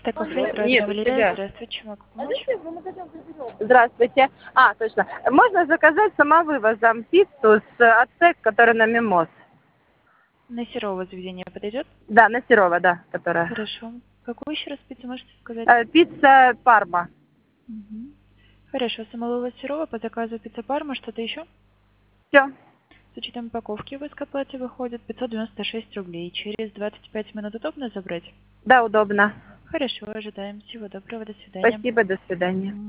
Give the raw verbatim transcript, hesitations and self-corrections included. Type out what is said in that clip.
Такофлейт, Нет, у Валерия, тебя. здравствуйте, чем могу помочь? Здравствуйте. А, точно. Можно заказать самовывозом пиццу с ацтек, который на Мимоз? На Серова заведение подойдет? Да, на Серова, да, которая. Хорошо. Какую еще раз пиццу можете сказать? Э, пицца Парма. Мгм. Хорошо, самовывоз Серова по заказу пицца Парма, что-то еще? Все. С учетом упаковки в эскоплате выходит пятьсот девяносто шесть рублей. Через двадцать пять минут удобно забрать? Да, удобно. Хорошо, ожидаем. Всего доброго, до свидания. Спасибо, до свидания.